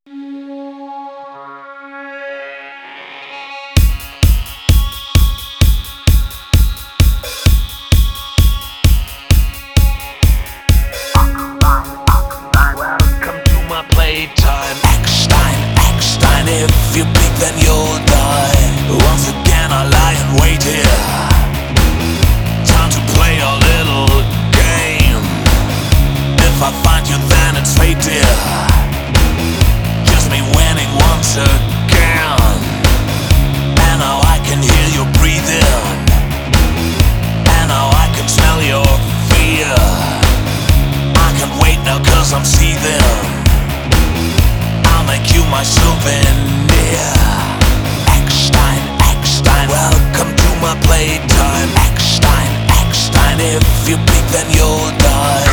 Welcome to my playtime. Eckstein, if you peek then you'll die. Once again I lie and wait here. Time to play a little game. If I find you then it's fate, dear. Just me winning once again. And now I can hear you breathing. And now I can smell your fear. I can't wait now cause I'm seething. I'll make you my souvenir. Eckstein, welcome to my playtime. Eckstein, if you peek then you'll die.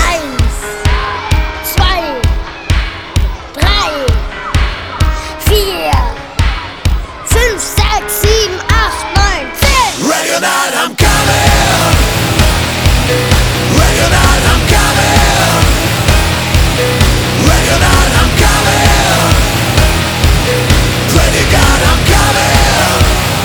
1, 2, 3, 4, 5, 6, 7, 8, 9, 10. Ready or not, I'm coming. Ready or not, I'm coming. Ready or not, I'm coming. Pray to God, I'm coming.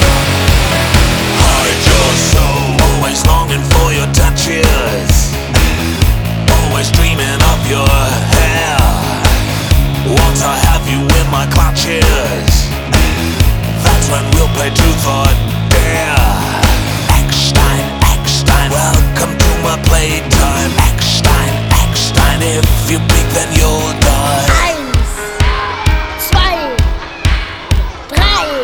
Hide your soul. Always longing for your touches. Always dreaming of your hair. Once I have you in my clutches, that's when we'll play truth or dare. Eckstein, welcome to my playtime. Eckstein, if you peek then you'll die. 1, 2, 3,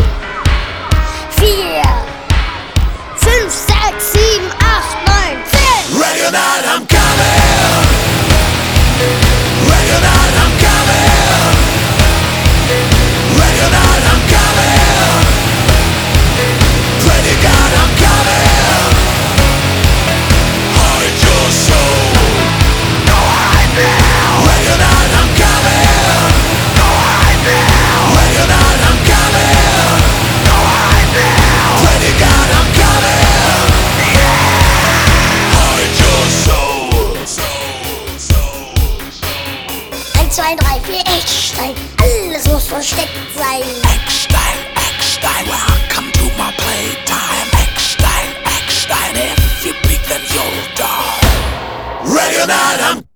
4, 5, 6, 7, 8, 9, 10. Ready or not, I'm coming. Ready or not, I'm coming. Ready or not, I'm coming. Pray to God, I'm coming. Hide your soul. Go hide now. Ready or not, I'm coming. Go hide now. Ready or not, I'm coming. Go hide now. Pray to God, I'm coming. Hide your soul. 1, 2, 3, 4, Eckstein. Alles muss versteckt sein. Eckstein, welcome to my playtime. Eckstein, if you peek then you'll die. Ready or not, I'm